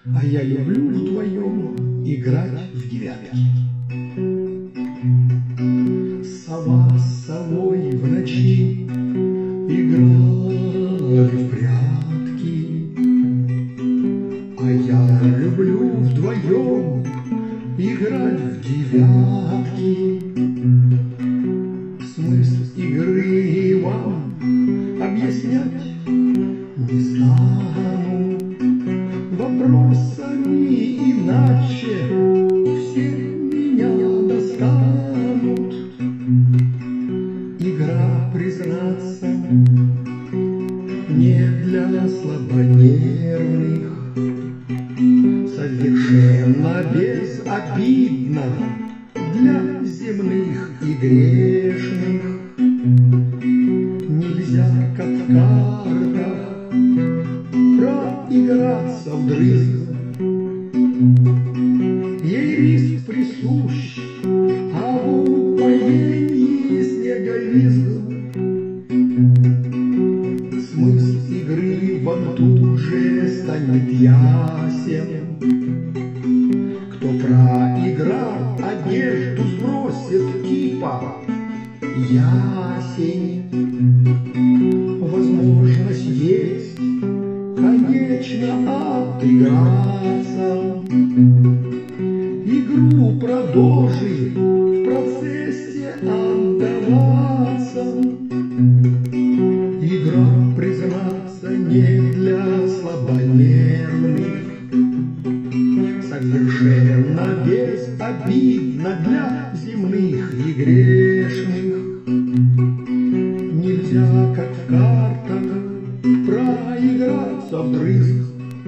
А я люблю вдвоем играть в девятки. Сова с совой в ночи играли в прятки. А я люблю вдвоем играть в девятки. Смысл игры вам объяснять не стану вопросами, иначе все меня достанут. Игра, признаться, не для слабонервных, совершенно безобидна для земных и грешных. Нельзя, как в картах, проиграться вдрызг. Ей риск присущ, а в упоении снеговизг. Смысл игры вам тут же станет ясен. Кто проиграл, одежду сбросит типа ясень. Возможность есть, конечно, отыграться. Игру продолжи, в процессе отдаваться. Игра, признаться, не для слабонервных, совершенно безобидна для земных и грешных. Нельзя, как в картах, проиграться вдрызг.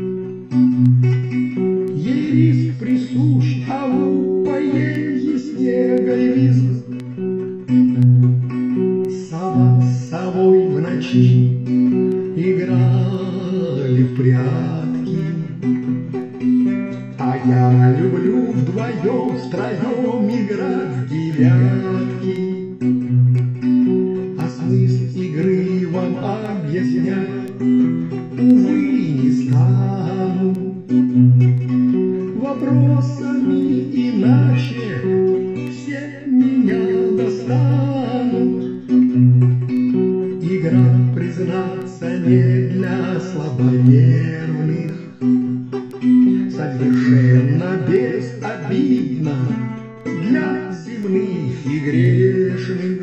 Ей риск присущ, а в упоенье снега и визг. Сова с совой в ночи играли в прятки. А я люблю вдвоем, втроем играть в девятки. А смысл игры вам объяснять, увы, не стану вопросами, иначе все меня достанут. Игра, признаться, не для слабонервных, совершенно безобидна для земных и грешных.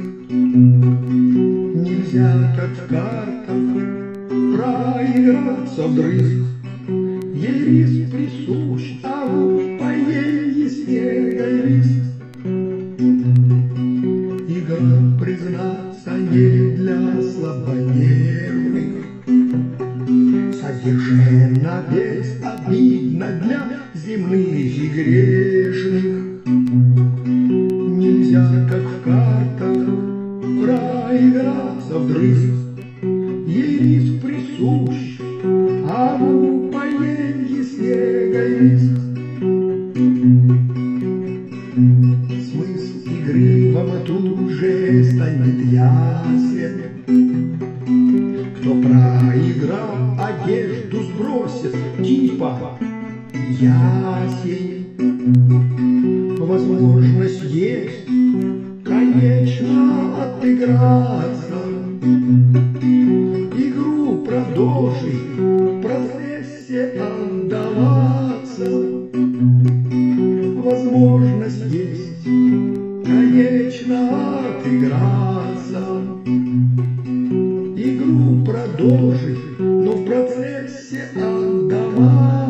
Нельзя, как в картах, проиграться вдрызг. Ей риск присущ, а в упоенье снега и визг. Игра, признаться, не для слабонервных, совершенно безобидна для земных и грешных. Нельзя, как в картах, проиграться вдрызг. Ей риск присущ, а в упоенье снега и визг. Смысл игры вам тут же станет ясен. Кто проиграл, одежду сбросит типа ясень. Возможность есть, конечно, отыграться. Игру продолжи, в процессе отдаваться. Возможность есть, конечно, отыграться. Игру продолжи, но в процессе отдаваться.